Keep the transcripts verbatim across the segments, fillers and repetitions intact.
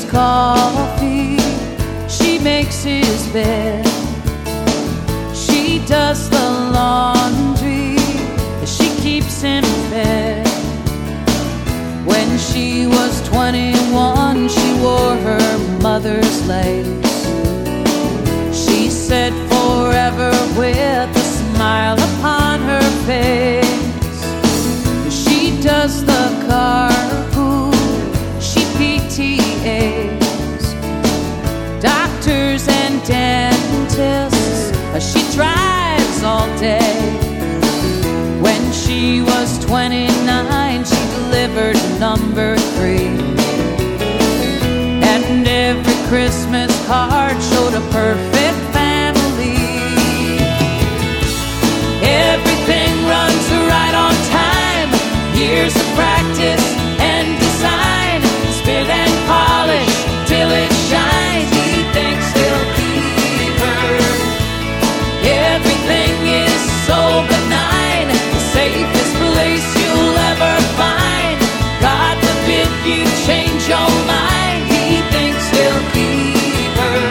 coffee, she makes his bed, she does the laundry, she keeps him fed. When she was twenty-one, she wore her mother's lace. She said forever with a smile upon her face. She does the carpool, she P T As, doctors and dentists, she drives all day. When she was twenty-nine, she delivered number three, and every Christmas card showed a perfect family. Everything runs right on time, years of practice and design, spit and polish till it shines. He thinks he'll keep her. Everything is so benign, the safest place you'll ever find. God forbid you change your mind, he thinks he'll keep her.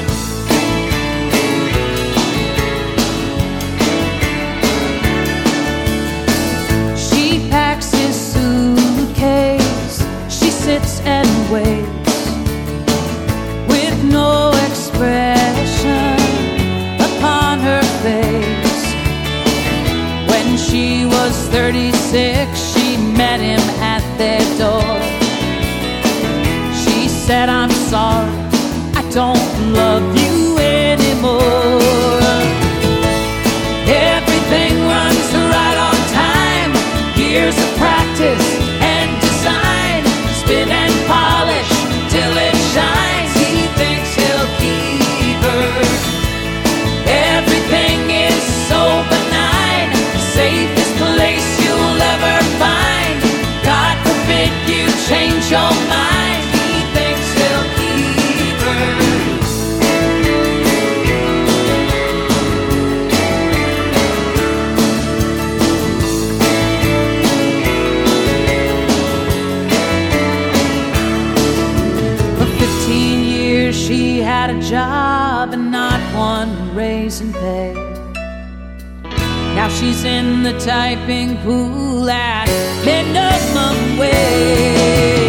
She packs his suitcase, she sits and waits with no expression upon her face. When she was thirty-six, she met him at their door. She said, I'm sorry, I don't love you anymore. Everything runs right on time, years of practice and design, spin and polish till it shines. He thinks he'll keep her. Everything is so benign, safest place you'll ever find. God forbid you change your mind, he thinks he'll keep her. For fifteen years she had a job and not one raise in pay. Now she's in the typing pool at minimum wage.